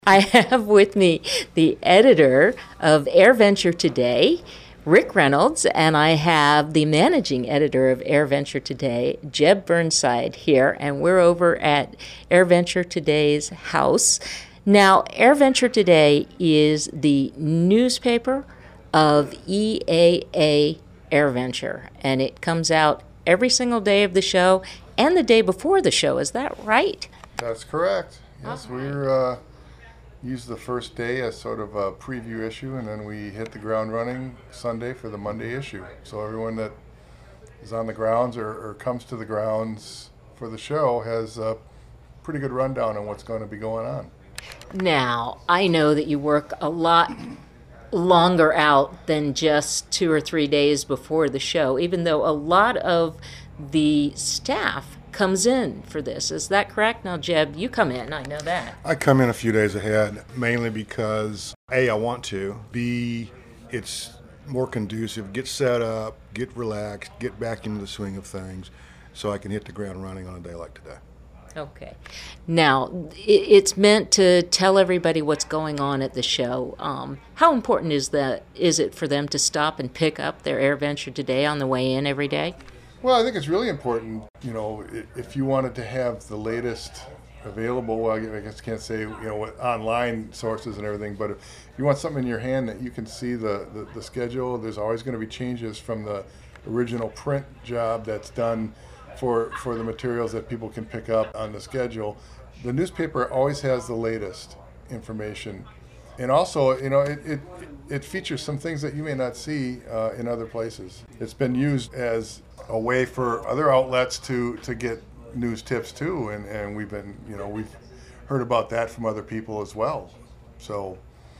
I have with me the editor of AirVenture Today, Rick Reynolds, and I have the managing editor of AirVenture Today, Jeb Burnside, here, and we're over at AirVenture Today's house. Now, AirVenture Today is the newspaper of EAA AirVenture, and it comes out every single day of the show and the day before the show. Is that right? That's correct. Yes, we're use the first day as sort of a preview issue, and then we hit the ground running Sunday for the Monday issue. So everyone that is on the grounds or comes to the grounds for the show has a pretty good rundown on what's going to be going on. Now, I know that you work a lot longer out than just 2 or 3 days before the show, even though a lot of the staff comes in for this. Is that correct? Now, Jeb, you come in. I know that. I come in a few days ahead, mainly because A, I want to, B, it's more conducive, get set up, get relaxed, get back into the swing of things so I can hit the ground running on a day like today. Okay. Now, it's meant to tell everybody what's going on at the show. How important is it for them to stop and pick up their AirVenture Today on the way in every day? Well, I think it's really important, if you wanted to have the latest available, well, I guess I can't say, what online sources and everything, but if you want something in your hand that you can see the schedule, there's always going to be changes from the original print job that's done for the materials that people can pick up on the schedule. The newspaper always has the latest information. And also, it features some things that you may not see in other places. It's been used as a way for other outlets to get news tips too, and we've heard about that from other people as well. So,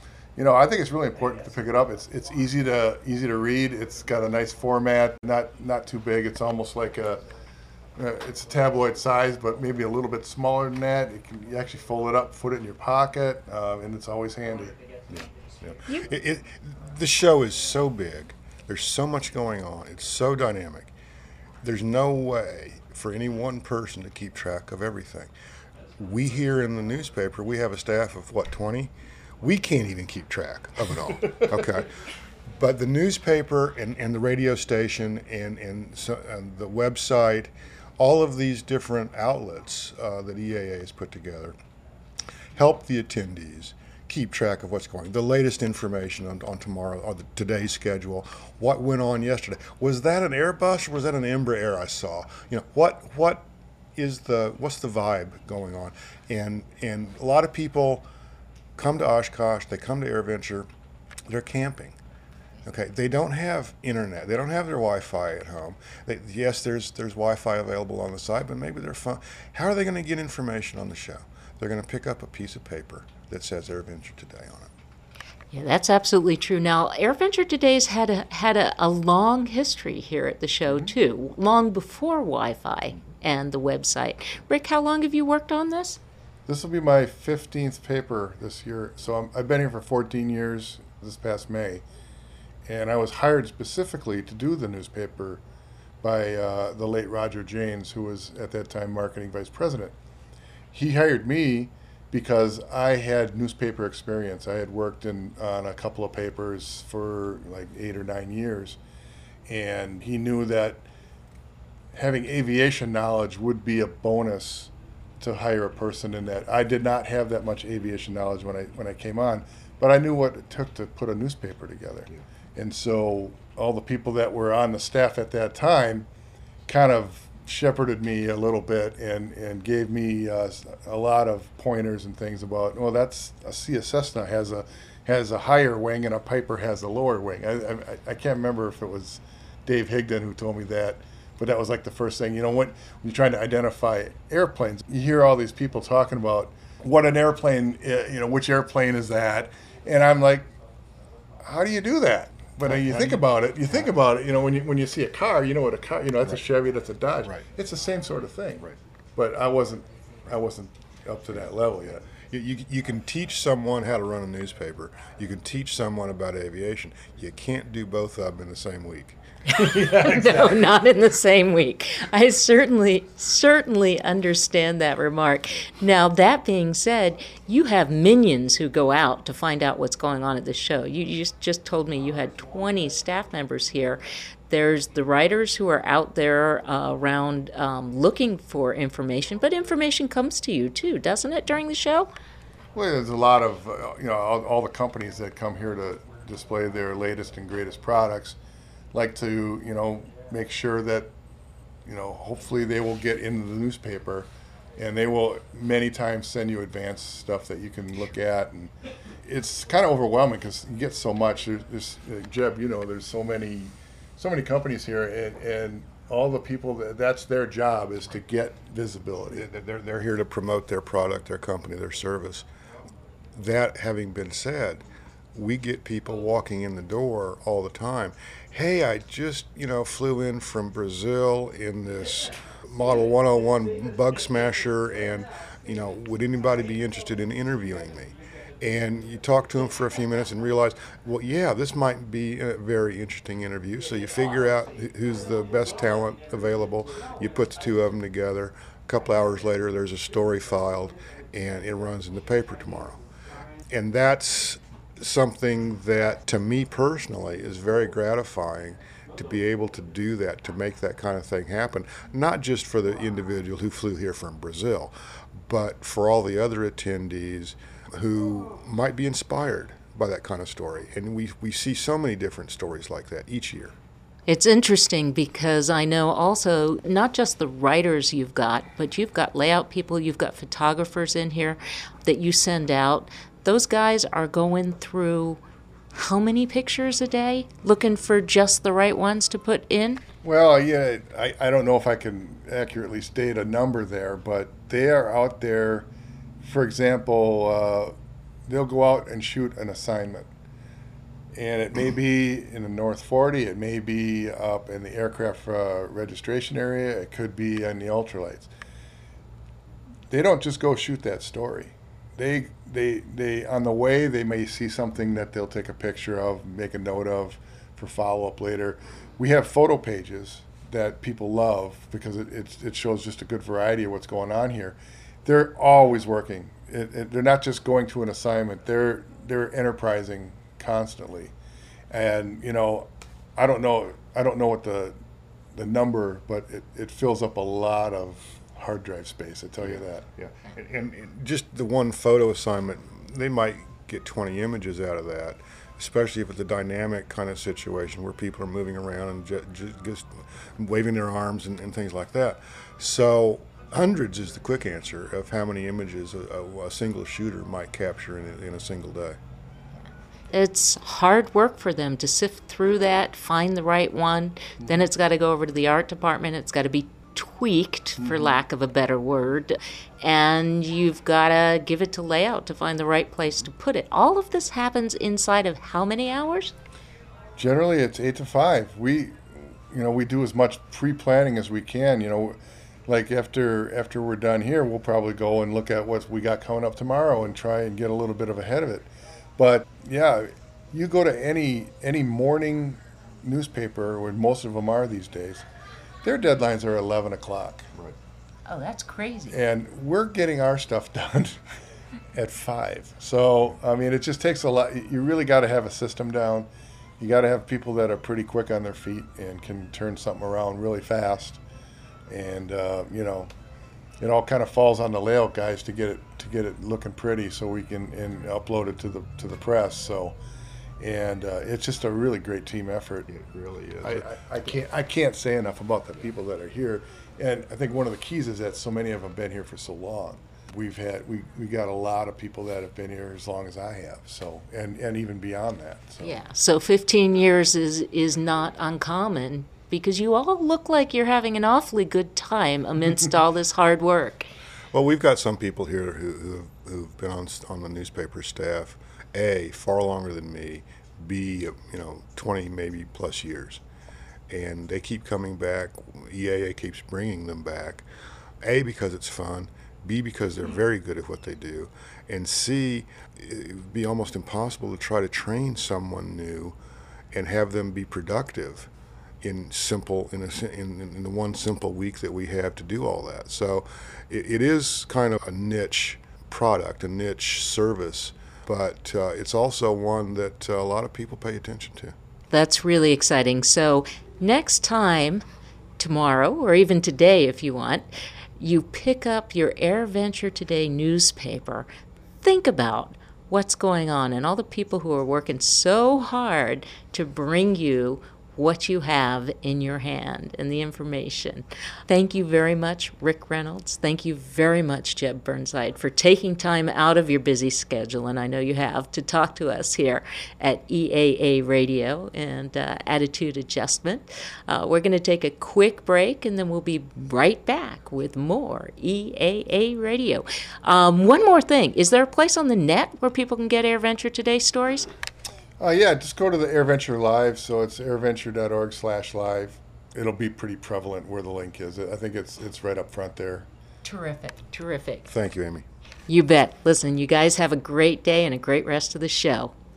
I think it's really important to pick it up. It's easy to read. It's got a nice format, not too big. It's almost like it's a tabloid size, but maybe a little bit smaller than that. You actually fold it up, put it in your pocket, and it's always handy. Yeah. The show is so big. There's so much going on. It's so dynamic. There's no way for any one person to keep track of everything. We here in the newspaper, we have a staff of 20? We can't even keep track of it all. Okay. But the newspaper and the radio station and the website, all of these different outlets that EAA has put together help the attendees keep track of what's going on. The latest information on tomorrow, or today's schedule, what went on yesterday. Was that an Airbus or was that an Embraer I saw? What's the vibe going on? And a lot of people come to Oshkosh, they come to AirVenture, they're camping. Okay, they don't have internet. They don't have their Wi-Fi at home. Yes, there's Wi-Fi available on the site, but maybe their phone. How are they going to get information on the show? They're going to pick up a piece of paper that says AirVenture Today on it. Yeah, that's absolutely true. Now, AirVenture Today's had a long history here at the show, too, long before Wi-Fi and the website. Rick, how long have you worked on this? This will be my 15th paper this year. So I've been here for 14 years this past May. And I was hired specifically to do the newspaper by the late Roger Janes, who was at that time marketing vice president. He hired me because I had newspaper experience. I had worked on a couple of papers for like 8 or 9 years. And he knew that having aviation knowledge would be a bonus to hire a person in that. I did not have that much aviation knowledge when I came on, but I knew what it took to put a newspaper together. Yeah. And so all the people that were on the staff at that time kind of shepherded me a little bit and gave me a lot of pointers and things about, a Cessna has a higher wing and a Piper has a lower wing. I can't remember if it was Dave Higdon who told me that, but that was like the first thing. When you're trying to identify airplanes, you hear all these people talking about what an airplane, which airplane is that? And I'm like, how do you do that? But you think about it, when you see a car, you know what a car, that's a Chevy, that's a Dodge. Right. It's the same sort of thing. Right. But I wasn't up to that level yet. You can teach someone how to run a newspaper. You can teach someone about aviation. You can't do both of them in the same week. No, not in the same week. I certainly understand that remark. Now, that being said, you have minions who go out to find out what's going on at the show. You just told me you had 20 staff members here. There's the writers who are out there around looking for information, but information comes to you too, doesn't it, during the show? Well, there's a lot of, all the companies that come here to display their latest and greatest products like to, make sure that, hopefully they will get into the newspaper, and they will many times send you advanced stuff that you can look at. And it's kind of overwhelming because you get so much. There's Jeb, there's so many companies here, and all the people that's their job is to get visibility. They're here to promote their product, their company, their service. That having been said, we get people walking in the door all the time. Hey, I just, flew in from Brazil in this Model 101 bug smasher, and, would anybody be interested in interviewing me? And you talk to them for a few minutes and realize, well, yeah, this might be a very interesting interview. So you figure out who's the best talent available. You put the two of them together. A couple hours later, there's a story filed, and it runs in the paper tomorrow. And that's something that, to me personally, is very gratifying to be able to do that, to make that kind of thing happen, not just for the individual who flew here from Brazil, but for all the other attendees who might be inspired by that kind of story. And we see so many different stories like that each year. It's interesting because I know also not just the writers you've got, but you've got layout people, you've got photographers in here that you send out. Those guys are going through how many pictures a day, looking for just the right ones to put in? Well, yeah, I don't know if I can accurately state a number there, but they are out there. For example, they'll go out and shoot an assignment. And it may be in the North 40, it may be up in the aircraft registration area, it could be in the ultralights. They don't just go shoot that story. They on the way, they may see something that they'll take a picture of, make a note of for follow-up later. We have photo pages that people love because it shows just a good variety of what's going on here. They're always working. They're not just going to an assignment. They're enterprising constantly, and I don't know what the number, but it fills up a lot of hard drive space. I tell you that. Yeah, and just the one photo assignment, they might get 20 images out of that, especially if it's a dynamic kind of situation where people are moving around and just waving their arms and things like that. So hundreds is the quick answer of how many images a single shooter might capture in a single day. It's hard work for them to sift through that, find the right one. Then it's got to go over to the art department. It's got to be tweaked, for lack of a better word. And you've got to give it to layout to find the right place to put it. All of this happens inside of how many hours? Generally, it's 8 to 5. We do as much pre-planning as we can. Like after we're done here, we'll probably go and look at what we got coming up tomorrow and try and get a little bit of ahead of it. But yeah, you go to any morning newspaper, where most of them are these days, their deadlines are 11 o'clock. Right. Oh, that's crazy. And we're getting our stuff done at 5. So, I mean, it just takes a lot. You really got to have a system down. You got to have people that are pretty quick on their feet and can turn something around really fast. And, it all kind of falls on the layout guys to get it looking pretty, so we can upload it to the press. So, and it's just a really great team effort. It really is. I can't say enough about the people that are here, and I think one of the keys is that so many of them have been here for so long. We got a lot of people that have been here as long as I have. So, and even beyond that. So. Yeah. So 15 years is not uncommon, because you all look like you're having an awfully good time amidst all this hard work. Well, we've got some people here who've been on the newspaper staff, A, far longer than me, B, 20 maybe plus years. And they keep coming back. EAA keeps bringing them back, A, because it's fun, B, because they're very good at what they do, and C, it would be almost impossible to try to train someone new and have them be productive in the one simple week that we have to do all that. So it is kind of a niche product, a niche service, but it's also one that a lot of people pay attention to. That's really exciting. So next time, tomorrow, or even today if you want, you pick up your AirVenture Today newspaper, think about what's going on and all the people who are working so hard to bring you what you have in your hand and the information. Thank you very much, Rick Reynolds. Thank you very much, Jeb Burnside, for taking time out of your busy schedule, and I know you have, to talk to us here at EAA Radio and Attitude Adjustment. We're going to take a quick break, and then we'll be right back with more EAA Radio. One more thing. Is there a place on the net where people can get AirVenture Today stories? Yeah, just go to the AirVenture Live, so it's airventure.org/live. It'll be pretty prevalent where the link is. I think it's right up front there. Terrific, terrific. Thank you, Amy. You bet. Listen, you guys have a great day and a great rest of the show.